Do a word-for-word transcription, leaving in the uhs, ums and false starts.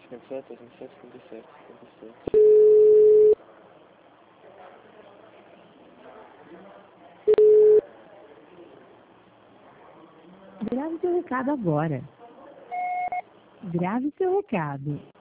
cinquenta e sete, cinquenta e sete, cinquenta e sete, cinquenta e sete. Grave seu recado agora. Grave seu recado.